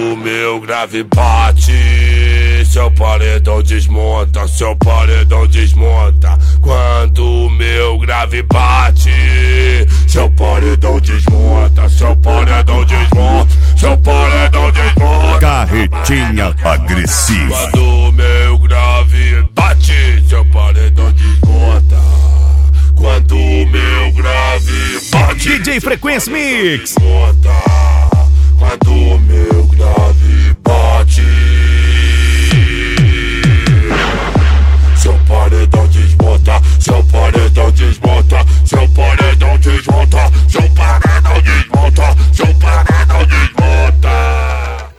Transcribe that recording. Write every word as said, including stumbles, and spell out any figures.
o meu grave bate, seu paredão desmonta, seu paredão desmonta. Quando o meu grave bate, seu paredão desmonta, seu paredão desmonta, seu paredão desmonta. Carretinha agressiva. Quando o meu grave bate, seu paredão desmonta. Quando o meu grave bate, D J Frequência Mix. Quando o meu grave